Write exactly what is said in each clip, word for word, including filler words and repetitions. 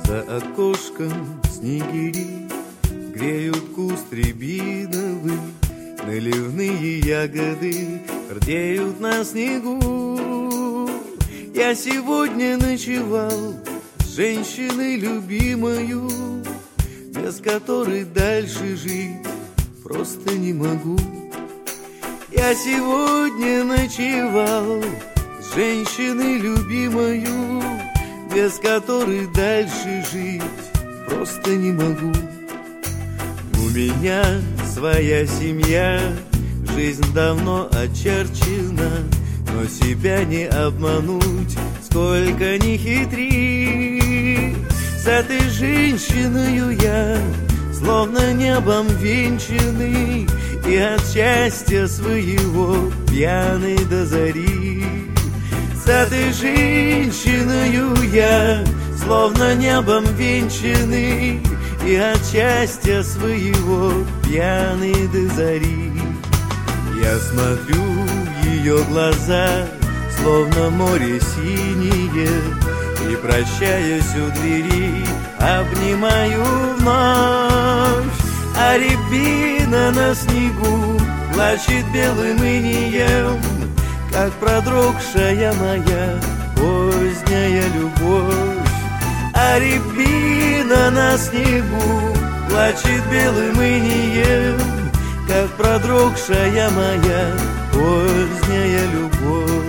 За окошком снегири греют куст рябиновый, наливные ягоды рдеют на снегу. Я сегодня ночевал с женщиной любимою, без которой дальше жить просто не могу. Я сегодня ночевал с женщиной любимою, без которой дальше жить просто не могу. У меня своя семья, жизнь давно очерчена, но себя не обмануть, сколько ни хитри. С этой женщиной я словно небом венчанный, и от счастья своего пьяный до зари. С этой женщиной я словно небом венчанный, и от счастья своего пьяный до зари. Я смотрю в ее глаза, словно море синее, и, прощаясь у двери, обнимаю вновь. А рябина на снегу плачет белым инеем, как продрогшая моя поздняя любовь. А рябина на снегу плачет белым инеем, как продрогшая моя поздняя любовь.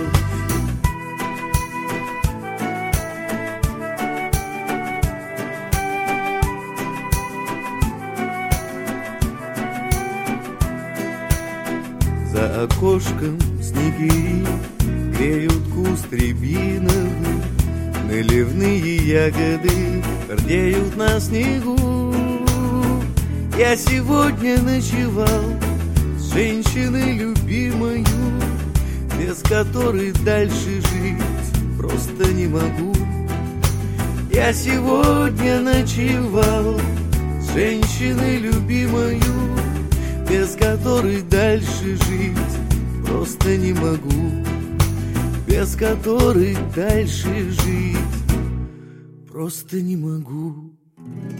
За окошком снегири греют куст рябиновый, наливные ягоды рдеют на снегу. Я сегодня ночевал с женщиной любимою, без которой дальше жить просто не могу. Я сегодня ночевал с женщиной любимою, без которой дальше жить просто не могу. Без которой дальше жить просто не могу.